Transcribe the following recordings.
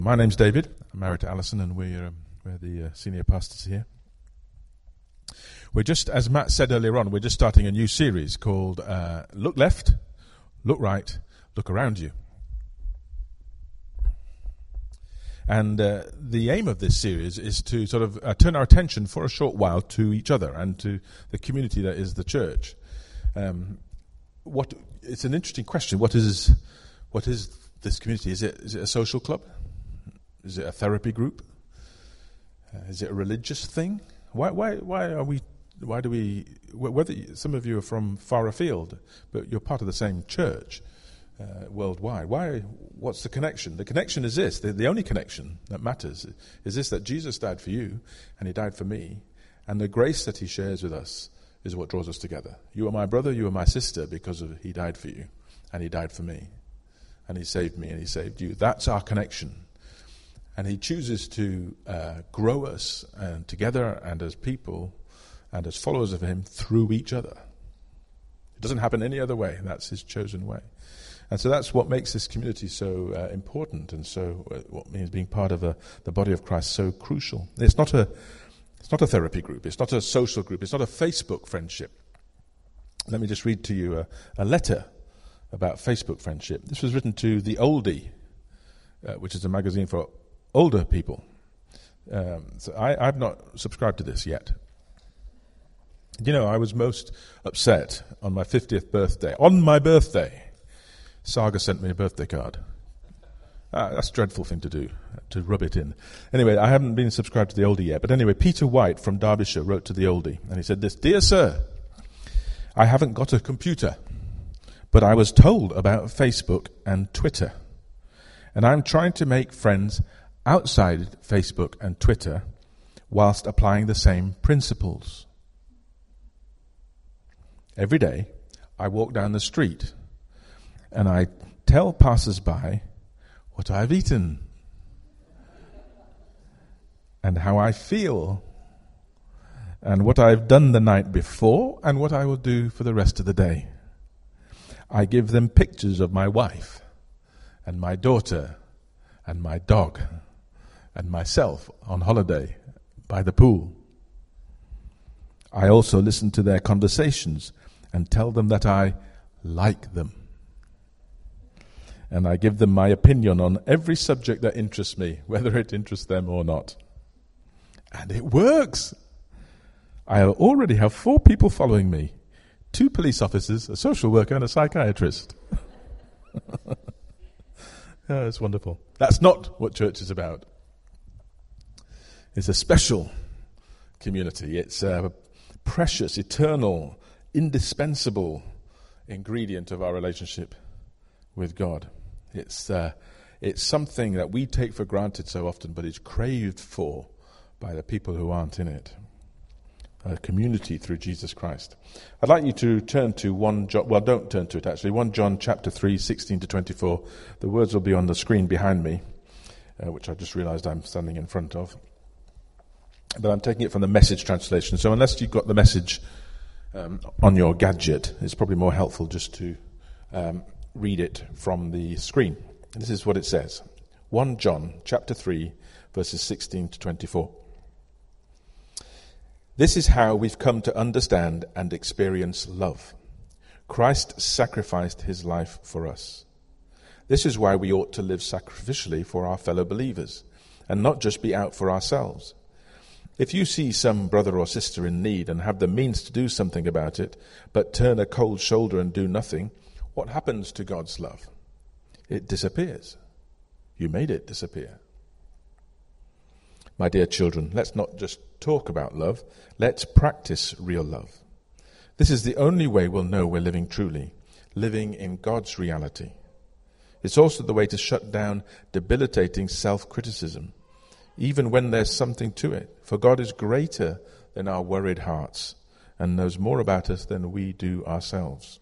My name's David. I'm married to Alison, and we're the senior pastors here. We're just, as Matt said earlier on, we're just starting a new series called Look Left, Look Right, Look Around You. And the aim of this series is to sort of turn our attention for a short while to each other and to the community that is the church. It's an interesting question. What is this community? Is it a social club? Is it a therapy group? Is it a religious thing? Why do we? Whether some of you are from far afield, but you're part of the same church worldwide. Why? What's the connection? The connection is this. The only connection that matters is this: that Jesus died for you, and He died for me, and the grace that He shares with us is what draws us together. You are my brother. You are my sister because He died for you, and He died for me, and He saved me, and He saved you. That's our connection. And He chooses to grow us and together and as people and as followers of Him through each other. It doesn't happen any other way. That's His chosen way. And so that's what makes this community so important, and so what means being part of the body of Christ so crucial. It's not a therapy group. It's not a social group. It's not a Facebook friendship. Let me just read to you a letter about Facebook friendship. This was written to The Oldie, which is a magazine for older people. So I've not subscribed to this yet. You know, I was most upset on my 50th birthday. On my birthday, Saga sent me a birthday card. That's a dreadful thing to do, to rub it in. Anyway, I haven't been subscribed to The Oldie yet. But anyway, Peter White from Derbyshire wrote to The Oldie, and he said this: "Dear Sir, I haven't got a computer, but I was told about Facebook and Twitter. And I'm trying to make friends outside Facebook and Twitter whilst applying the same principles. Every day, I walk down the street and I tell passers-by what I've eaten and how I feel and what I've done the night before and what I will do for the rest of the day. I give them pictures of my wife and my daughter and my dog and myself on holiday by the pool. I also listen to their conversations and tell them that I like them. And I give them my opinion on every subject that interests me, whether it interests them or not. And it works. I already have 4 people following me: 2 police officers, a social worker, and a psychiatrist." Oh, it's wonderful. That's not what church is about. It's a special community. It's a precious, eternal, indispensable ingredient of our relationship with God. It's something that we take for granted so often, but it's craved for by the people who aren't in it. A community through Jesus Christ. I'd like you to turn to 1 John, well, don't turn to it actually, 1 John chapter 3, 16 to 24. The words will be on the screen behind me, which I just realized I'm standing in front of. But I'm taking it from the Message translation. So unless you've got the Message on your gadget, it's probably more helpful just to read it from the screen. This is what it says. 1 John chapter 3, verses 16 to 24. "This is how we've come to understand and experience love. Christ sacrificed His life for us. This is why we ought to live sacrificially for our fellow believers, and not just be out for ourselves. If you see some brother or sister in need and have the means to do something about it, but turn a cold shoulder and do nothing, what happens to God's love? It disappears. You made it disappear. My dear children, let's not just talk about love, let's practice real love. This is the only way we'll know we're living truly, living in God's reality. It's also the way to shut down debilitating self-criticism, even when there's something to it, for God is greater than our worried hearts and knows more about us than we do ourselves.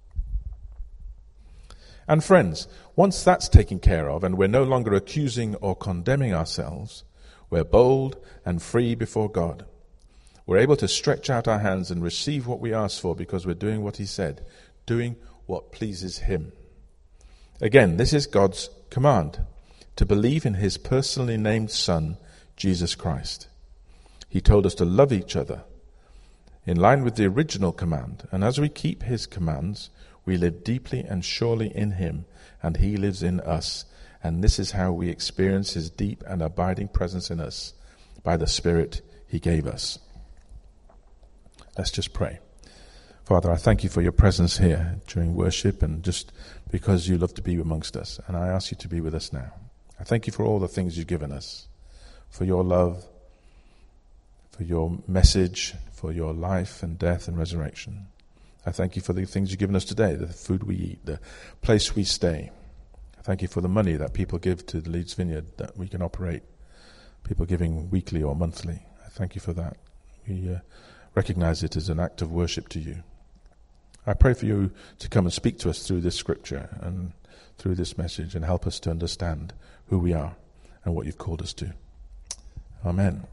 And friends, once that's taken care of and we're no longer accusing or condemning ourselves, we're bold and free before God. We're able to stretch out our hands and receive what we ask for because we're doing what He said, doing what pleases Him. Again, this is God's command. to believe in his personally named Son, Jesus Christ. He told us to love each other in line with the original command, and as we keep his commands, we live deeply and surely in him, and he lives in us, and this is how we experience his deep and abiding presence in us by the Spirit he gave us. Let's just pray. Father, I thank you for your presence here during worship and just because you love to be amongst us, and I ask you to be with us now. I thank you for all the things you've given us, for your love, for your message, for your life and death and resurrection. I thank you for the things you've given us today, the food we eat, the place we stay. I thank you for the money that people give to the Leeds Vineyard that we can operate, people giving weekly or monthly. I thank you for that. We recognize it as an act of worship to you. I pray for you to come and speak to us through this scripture and through this message and help us to understand who we are and what you've called us to. Amen.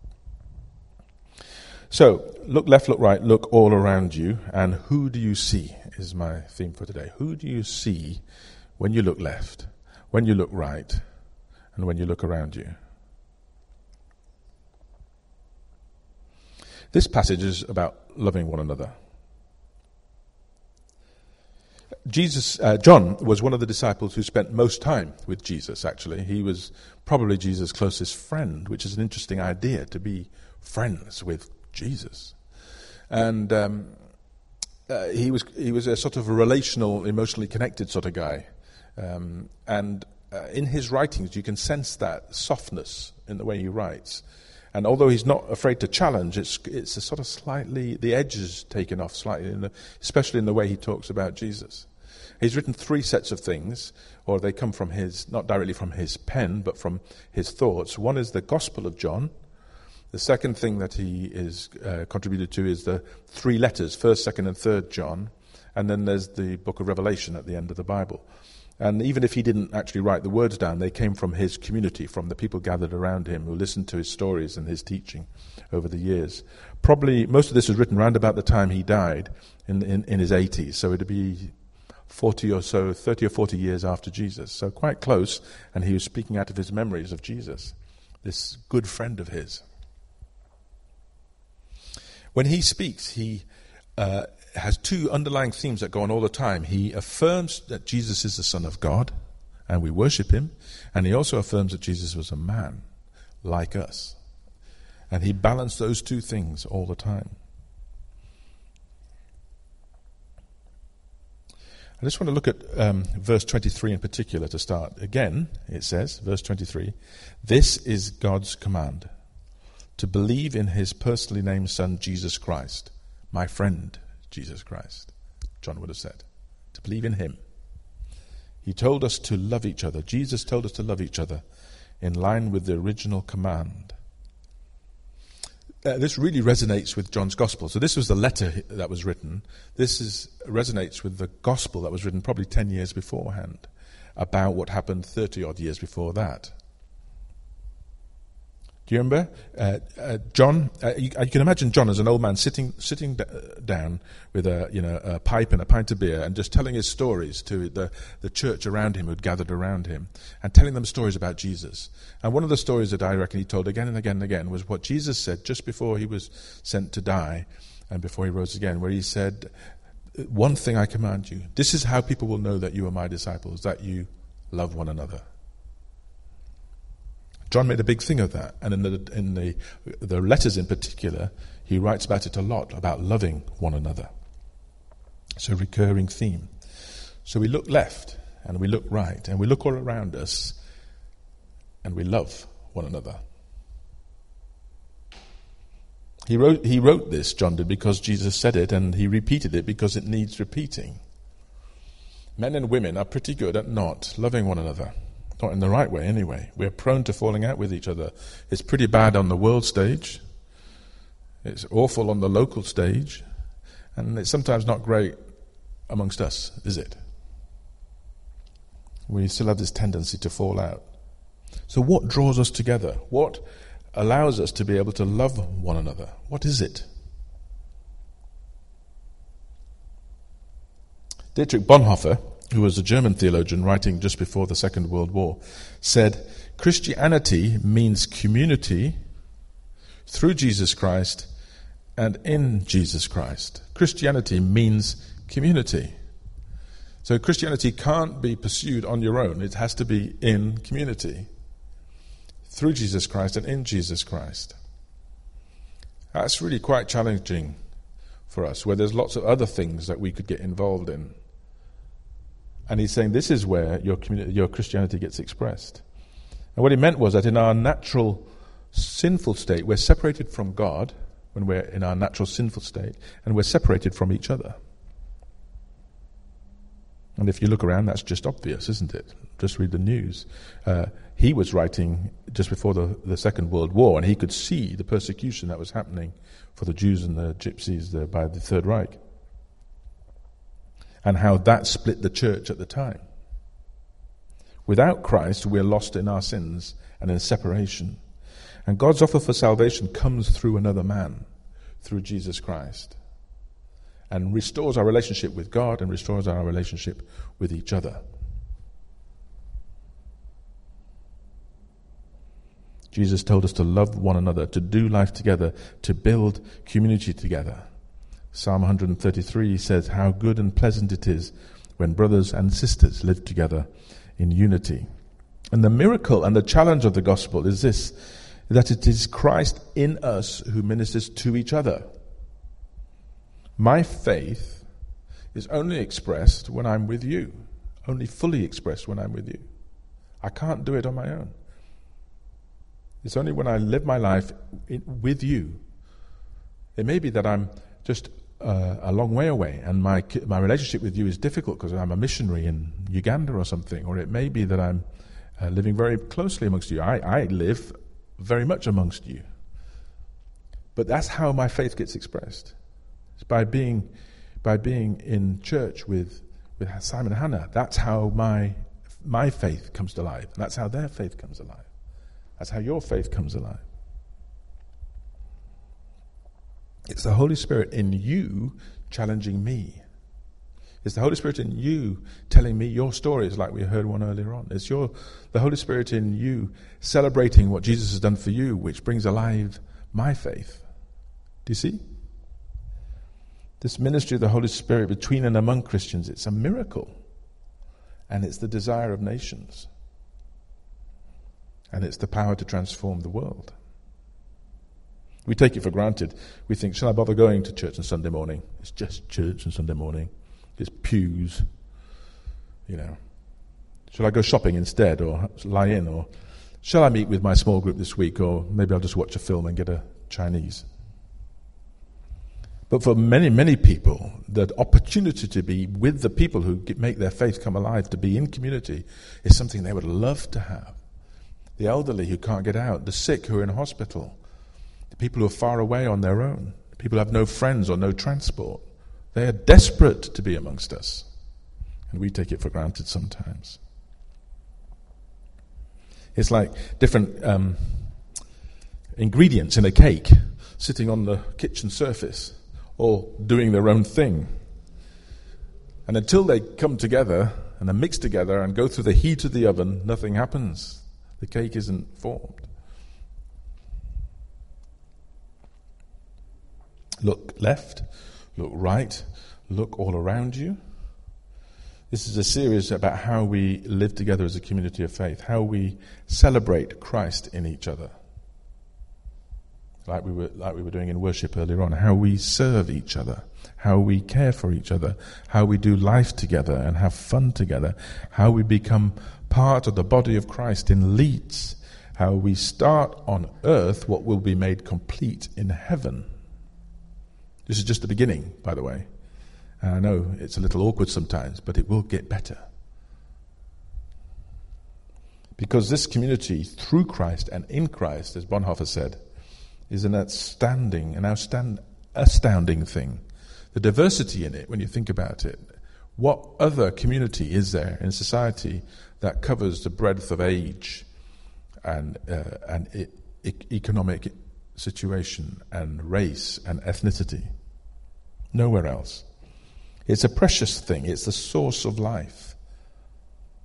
So, look left, look right, look all around you, and who do you see is my theme for today. Who do you see when you look left, when you look right, and when you look around you? This passage is about loving one another. John was one of the disciples who spent most time with Jesus, actually. He was probably Jesus' closest friend, which is an interesting idea, to be friends with Jesus. And he was a sort of a relational, emotionally connected sort of guy. And in his writings, you can sense that softness in the way he writes. And although he's not afraid to challenge, it's a sort of slightly, the edge is taken off slightly, especially in the way he talks about Jesus. He's written 3 sets of things, or they come from his, not directly from his pen, but from his thoughts. One is the Gospel of John. The second thing that he is contributed to is the 3 letters, 1st, 2nd, and 3rd John. And then there's the book of Revelation at the end of the Bible. And even if he didn't actually write the words down, they came from his community, from the people gathered around him who listened to his stories and his teaching over the years. Probably most of this was written around about the time he died in his 80s, so it'd be 40 or so, 30 or 40 years after Jesus. So quite close, and he was speaking out of his memories of Jesus, this good friend of his. When he speaks, he has 2 underlying themes that go on all the time. He affirms that Jesus is the Son of God, and we worship him, and he also affirms that Jesus was a man like us. And he balanced those 2 things all the time. I just want to look at verse 23 in particular to start. Again, it says, verse 23, "This is God's command, to believe in his personally named Son, Jesus Christ, my friend, Jesus Christ," John would have said, to believe in him. He told us to love each other. Jesus told us to love each other in line with the original command. This really resonates with John's Gospel. So this was the letter that was written. This resonates with the Gospel that was written probably 10 years beforehand about what happened 30-odd years before that. Do you remember? John, you can imagine John as an old man sitting down with a pipe and a pint of beer and just telling his stories to the church around him who'd gathered around him and telling them stories about Jesus. And one of the stories that I reckon he told again and again and again was what Jesus said just before he was sent to die and before he rose again, where he said, "One thing I command you, this is how people will know that you are my disciples, that you love one another." John made a big thing of that, and in the letters in particular, he writes about it a lot, about loving one another. It's a recurring theme. So we look left, and we look right, and we look all around us, and we love one another. He wrote this, John did, because Jesus said it, and he repeated it because it needs repeating. Men and women are pretty good at not loving one another. Not in the right way, anyway. We're prone to falling out with each other. It's pretty bad on the world stage. It's awful on the local stage. And it's sometimes not great amongst us, is it? We still have this tendency to fall out. So what draws us together? What allows us to be able to love one another? What is it? Dietrich Bonhoeffer, who was a German theologian writing just before the Second World War, said, Christianity means community through Jesus Christ and in Jesus Christ. Christianity means community. So Christianity can't be pursued on your own. It has to be in community through Jesus Christ and in Jesus Christ. That's really quite challenging for us, where there's lots of other things that we could get involved in. And he's saying this is where your Christianity gets expressed. And what he meant was that in our natural sinful state, we're separated from God when we're in our natural sinful state, and we're separated from each other. And if you look around, that's just obvious, isn't it? Just read the news. He was writing just before the Second World War, and he could see the persecution that was happening for the Jews and the Gypsies by the Third Reich, and how that split the church at the time. Without Christ, we're lost in our sins and in separation. And God's offer for salvation comes through another man, through Jesus Christ, and restores our relationship with God and restores our relationship with each other. Jesus told us to love one another, to do life together, to build community together. Psalm 133 says, how good and pleasant it is when brothers and sisters live together in unity. And the miracle and the challenge of the gospel is this, that it is Christ in us who ministers to each other. My faith is only expressed when I'm with you, only fully expressed when I'm with you. I can't do it on my own. It's only when I live my life with you. It may be that I'm just a long way away, and my relationship with you is difficult because I'm a missionary in Uganda or something, or it may be that I'm living very closely amongst you. I live very much amongst you. But that's how my faith gets expressed. It's by being in church with Simon and Hannah. That's how my faith comes to life. And that's how their faith comes alive. That's how your faith comes alive. It's the Holy Spirit in you challenging me. It's the Holy Spirit in you telling me your stories, like we heard one earlier on. It's the Holy Spirit in you celebrating what Jesus has done for you, which brings alive my faith. Do you see? This ministry of the Holy Spirit between and among Christians, it's a miracle. And it's the desire of nations. And it's the power to transform the world. We take it for granted. We think, shall I bother going to church on Sunday morning? It's just church on Sunday morning. It's pews. Shall I go shopping instead, or lie in? Or shall I meet with my small group this week? Or maybe I'll just watch a film and get a Chinese. But for many, many people, the opportunity to be with the people who make their faith come alive, to be in community, is something they would love to have. The elderly who can't get out, the sick who are in hospital, the people who are far away on their own, people who have no friends or no transport. They are desperate to be amongst us. And we take it for granted sometimes. It's like different ingredients in a cake sitting on the kitchen surface, all doing their own thing. And until they come together and are mixed together and go through the heat of the oven, nothing happens. The cake isn't formed. Look left, look right, look all around you. This is a series about how we live together as a community of faith, how we celebrate Christ in each other. Like we were doing in worship earlier on, how we serve each other, how we care for each other, how we do life together and have fun together, how we become part of the body of Christ in Leeds, how we start on earth what will be made complete in heaven. This is just the beginning, by the way. And I know it's a little awkward sometimes, but it will get better. Because this community, through Christ and in Christ, as Bonhoeffer said, is an astounding thing. The diversity in it, when you think about it. What other community is there in society that covers the breadth of age and economic situation and race and ethnicity? Nowhere else. It's a precious thing. It's the source of life.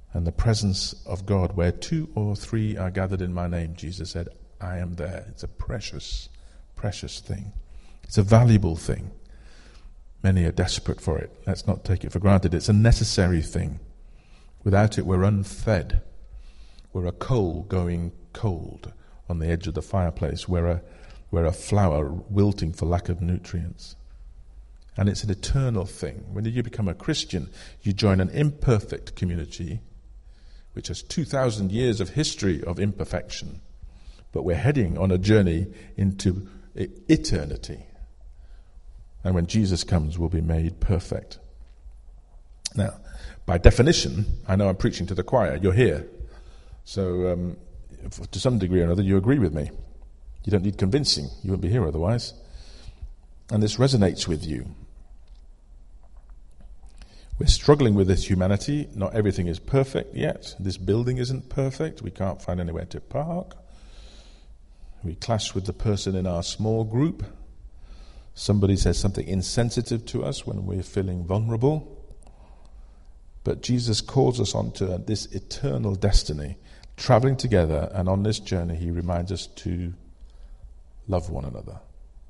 and the presence of God, where 2 or 3 are gathered in my name, Jesus said, I am there. It's a precious, precious thing. It's a valuable thing. Many are desperate for it. Let's not take it for granted. It's a necessary thing. Without it, we're unfed. We're a coal going cold on the edge of the fireplace. We're a flower wilting for lack of nutrients. And it's an eternal thing. When you become a Christian, you join an imperfect community which has 2,000 years of history of imperfection. But we're heading on a journey into eternity. And when Jesus comes, we'll be made perfect. Now, by definition, I know I'm preaching to the choir. You're here. So, to some degree or another, you agree with me. You don't need convincing. You wouldn't be here otherwise. And this resonates with you. We're struggling with this humanity. Not everything is perfect yet. This building isn't perfect. We can't find anywhere to park. We clash with the person in our small group. Somebody says something insensitive to us when we're feeling vulnerable. But Jesus calls us onto this eternal destiny, traveling together, and on this journey he reminds us to love one another.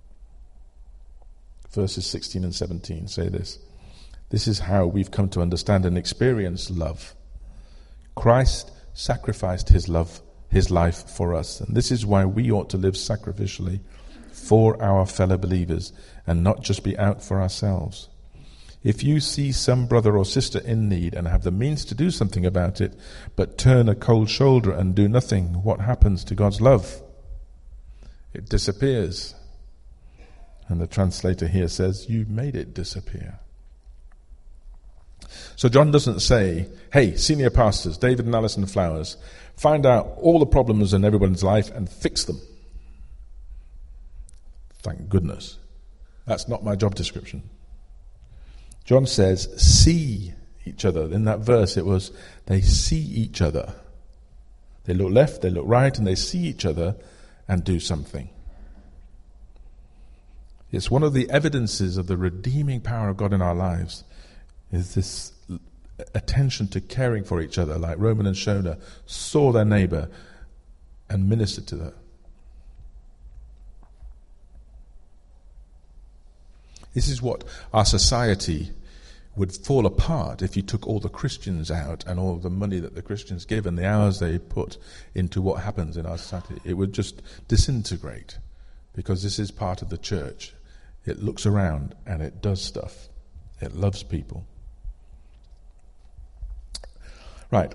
Verses 16 and 17 say this. This is how we've come to understand and experience love. Christ sacrificed his life for us, and this is why we ought to live sacrificially for our fellow believers and not just be out for ourselves. If you see some brother or sister in need and have the means to do something about it, but turn a cold shoulder and do nothing, what happens to God's love? It disappears. And the translator here says, you made it disappear. So John doesn't say, hey, senior pastors, David and Alison Flowers, find out all the problems in everyone's life and fix them. Thank goodness. That's not my job description. John says, see each other. In that verse it was, they see each other. They look left, they look right, and they see each other and do something. It's one of the evidences of the redeeming power of God in our lives, is this attention to caring for each other, like Roman and Shona saw their neighbor and ministered to them. This is what our society would fall apart if you took all the Christians out and all the money that the Christians give and the hours they put into what happens in our society. It would just disintegrate, because this is part of the church. It looks around and it does stuff. It loves people. Right.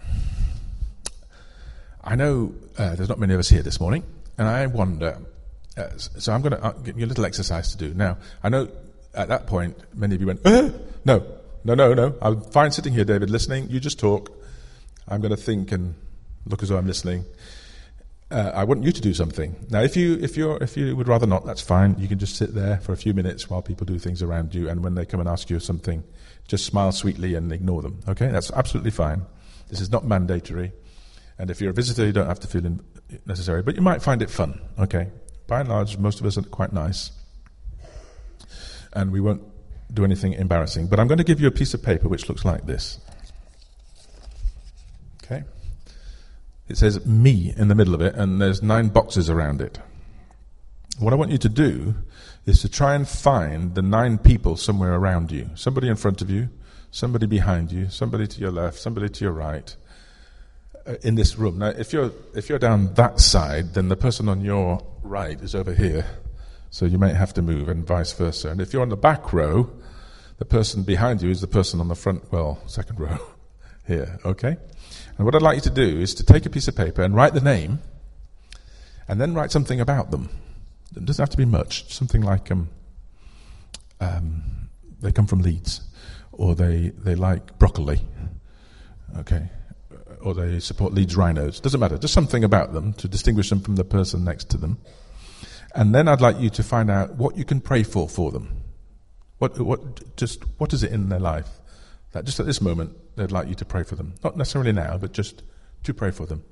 I know there's not many of us here this morning, and I wonder, so I'm going to give you a little exercise to do. Now, I know at that point, many of you went, no. I'm fine sitting here, David, listening. You just talk. I'm going to think and look as though I'm listening. I want you to do something. Now, if you would rather not, that's fine. You can just sit there for a few minutes while people do things around you, and when they come and ask you something, just smile sweetly and ignore them. Okay, that's absolutely fine. This is not mandatory, and if you're a visitor, you don't have to feel necessary, but you might find it fun. Okay, by and large, most of us are quite nice, and we won't do anything embarrassing. But I'm going to give you a piece of paper which looks like this. Okay. It says me in the middle of it, and there's 9 boxes around it. What I want you to do is to try and find the 9 people somewhere around you. Somebody in front of you, somebody behind you, somebody to your left, somebody to your right, in this room. Now, if you're down that side, then the person on your right is over here, so you might have to move, and vice versa. And if you're on the back row, the person behind you is the person on the front, second row here, okay? And what I'd like you to do is to take a piece of paper and write the name, and then write something about them. It doesn't have to be much. Something like they come from Leeds, or they like broccoli, okay, or they support Leeds Rhinos. Doesn't matter. Just something about them to distinguish them from the person next to them. And then I'd like you to find out what you can pray for them. What is it in their life that just at this moment they'd like you to pray for them? Not necessarily now, but just to pray for them.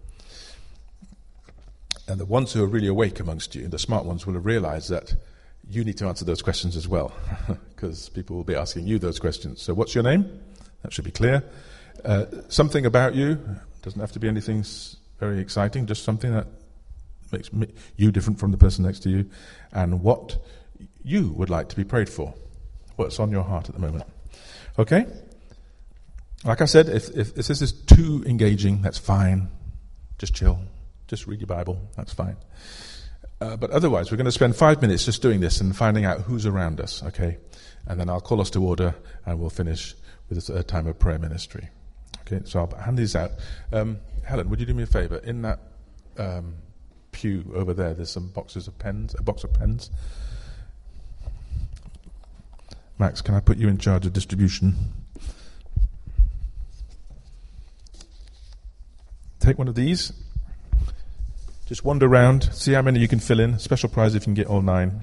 And the ones who are really awake amongst you, the smart ones, will have realized that you need to answer those questions as well, because people will be asking you those questions. So what's your name? That should be clear. Something about you, doesn't have to be anything very exciting, just something that makes you different from the person next to you, and what you would like to be prayed for. What's on your heart at the moment. Okay? Like I said, if this is too engaging, that's fine. Just chill. Just read your Bible. That's fine. But otherwise, we're going to spend 5 minutes just doing this and finding out who's around us, okay? And then I'll call us to order and we'll finish with a time of prayer ministry. Okay, so I'll hand these out. Helen, would you do me a favor? In that pew over there, there's some boxes of pens, a box of pens. Max, can I put you in charge of distribution? Take one of these. Just wander around, see how many you can fill in. Special prize if you can get all 9.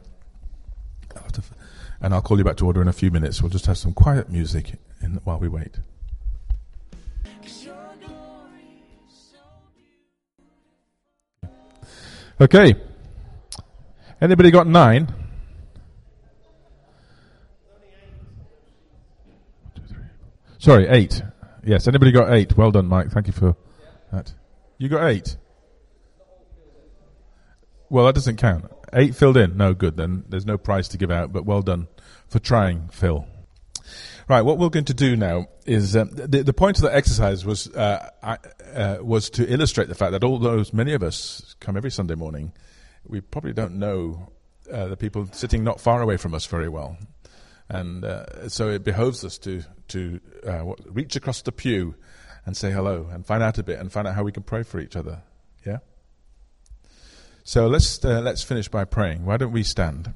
And I'll call you back to order in a few minutes. We'll just have some quiet music while we wait. Okay. Anybody got 9? 1, 2, 3. Sorry, 8. Yes, anybody got 8? Well done, Mike. Thank you for that. You got 8? Well, that doesn't count. 8 filled in. No, good. Then there's no prize to give out, but well done for trying, Phil. Right, what we're going to do now is the point of the exercise was to illustrate the fact that although many of us come every Sunday morning, we probably don't know the people sitting not far away from us very well, and so it behoves us to reach across the pew and say hello and find out a bit and find out how we can pray for each other. Yeah. So let's finish by praying. Why don't we stand?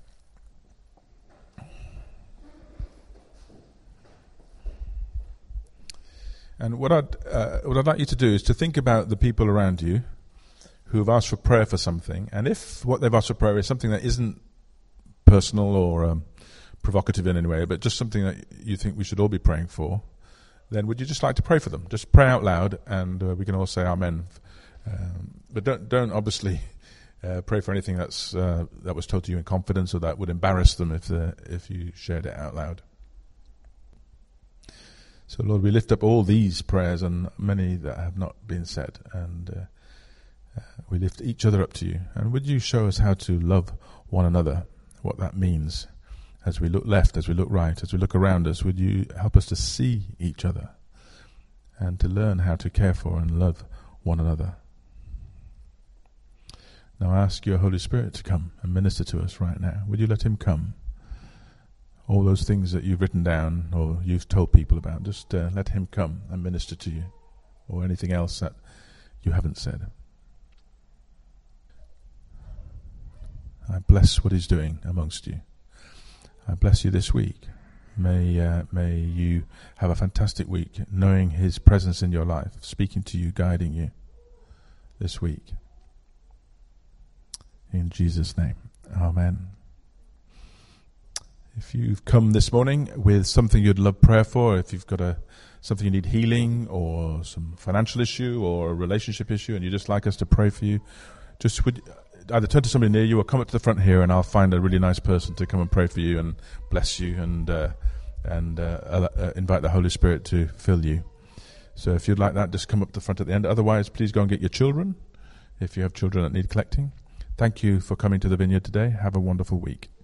And what I'd like you to do is to think about the people around you who have asked for prayer for something, and if what they've asked for prayer is something that isn't personal or provocative in any way, but just something that you think we should all be praying for, then would you just like to pray for them? Just pray out loud, and we can all say Amen. But don't obviously pray for anything that was told to you in confidence or that would embarrass them if you shared it out loud. So, Lord, we lift up all these prayers and many that have not been said, and we lift each other up to you. And would you show us how to love one another, what that means, as we look left, as we look right, as we look around us? Would you help us to see each other and to learn how to care for and love one another? Now I ask your Holy Spirit to come and minister to us right now. Would you let him come? All those things that you've written down or you've told people about, just let him come and minister to you, or anything else that you haven't said. I bless what he's doing amongst you. I bless you this week. May you have a fantastic week, knowing his presence in your life, speaking to you, guiding you this week. In Jesus' name, amen. If you've come this morning with something you'd love prayer for, if you've got something you need healing or some financial issue or a relationship issue and you'd just like us to pray for you, just would either turn to somebody near you or come up to the front here and I'll find a really nice person to come and pray for you and bless you and invite the Holy Spirit to fill you. So if you'd like that, just come up to the front at the end. Otherwise, please go and get your children if you have children that need collecting. Thank you for coming to the Vineyard today. Have a wonderful week.